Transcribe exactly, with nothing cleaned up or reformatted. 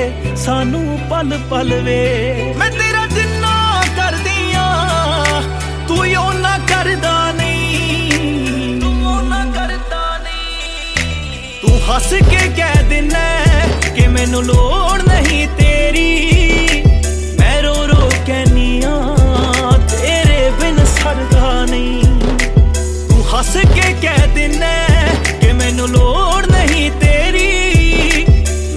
सानू पल पल वे। मैं तेरा जिन्ना करदी आं तू ओना करदा नहीं, तू ओना करदा नहीं। तू हस के कह दिना कि मैनू लोड़ नहीं तेरी, मैं रो रो कहनी आं तेरे बिन सरदा नहीं। तू हस के कह दिना कि मैनू लोड़